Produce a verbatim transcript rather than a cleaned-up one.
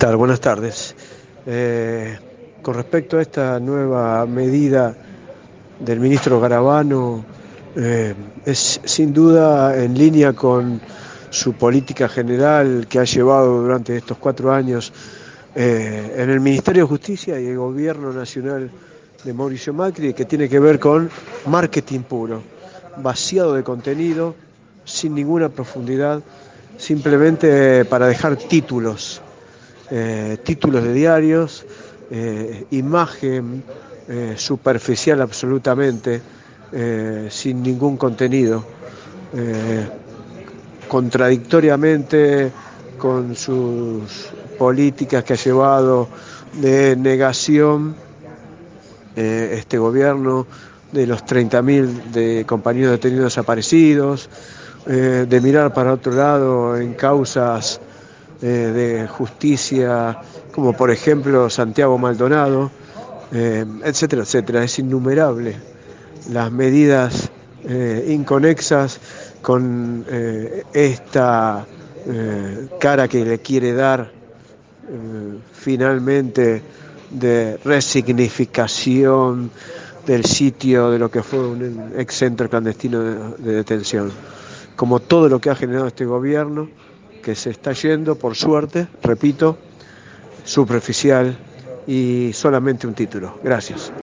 tal? Buenas tardes. Eh, con respecto a esta nueva medida del ministro Garabano, eh, es sin duda en línea con su política general que ha llevado durante estos cuatro años eh, en el Ministerio de Justicia y el Gobierno Nacional de Mauricio Macri, que tiene que ver con marketing puro, vaciado de contenido, sin ninguna profundidad, simplemente para dejar títulos. Eh, títulos de diarios, eh, imagen eh, superficial absolutamente, eh, sin ningún contenido, eh, contradictoriamente con sus políticas que ha llevado de negación eh, este gobierno de los treinta mil de compañeros detenidos desaparecidos, eh, de mirar para otro lado en causas eh, de justicia, como por ejemplo Santiago Maldonado, eh, etcétera, etcétera. Es innumerable las medidas eh, inconexas con eh, esta eh, cara que le quiere dar eh, finalmente de resignificación del sitio de lo que fue un ex centro clandestino de, de detención. Como todo lo que ha generado este gobierno, que se está yendo, por suerte, repito, superficial y solamente un título. Gracias.